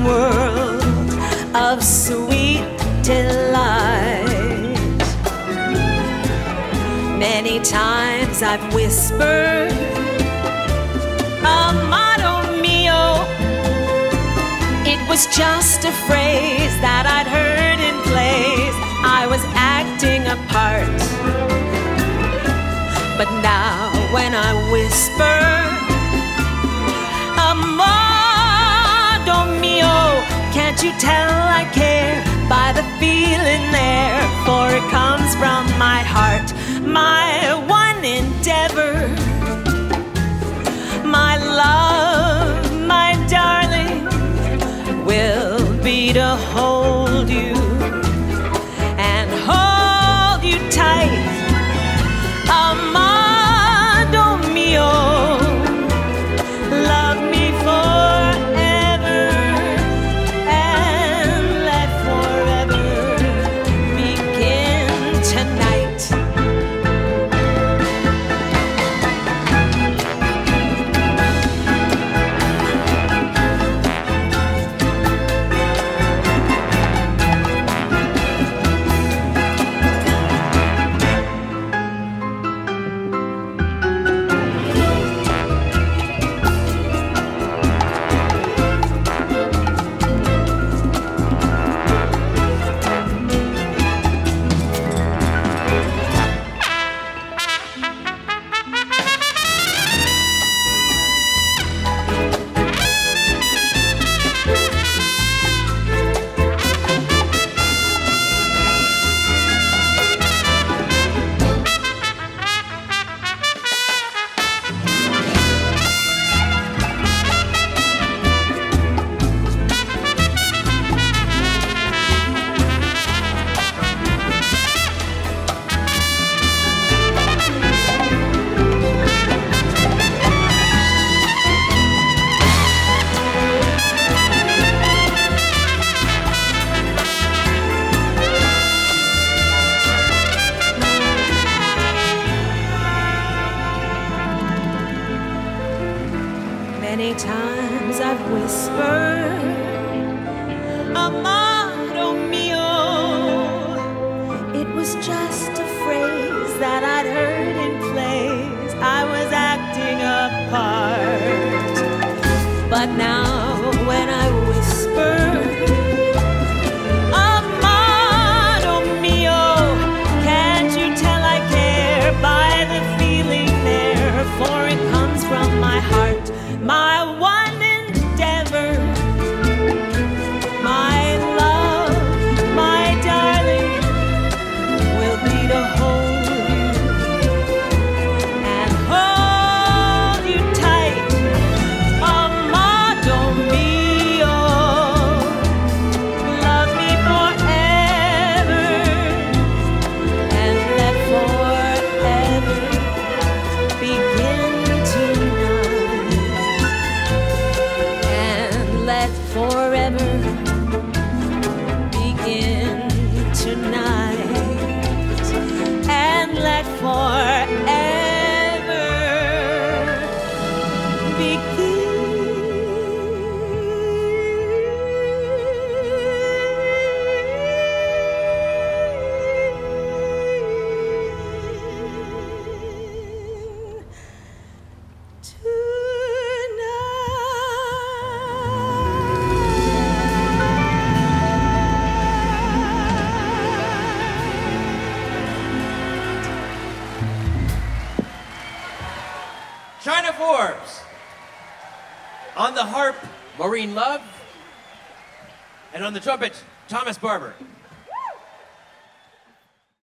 world of sweet delight. Many times I've whispered, Amato mio. It was just a phrase that I'd heard in plays. I was acting a part. But now when I whisper, Amato mio, can't you tell I care by the feeling there? For it comes from my heart, my one endeavor, my love, my darling, will be to hold you and hold you tight. Amato mio, love me forever and let forever begin tonight. Many times I've whispered, Amato mio. It was just a phrase that I'd heard in plays. I was acting a part. But now when I whisper, Amato mio, can't you tell I care by the feeling there? For it comes from my heart, my one endeavor, my love, my darling, will be to hold you and hold you tight. Amato mio, love me forever and let forever begin tonight. Let forever begin tonight, and let forever begin. China Forbes. On the harp, Maureen Love. And on the trumpet, Thomas Barber.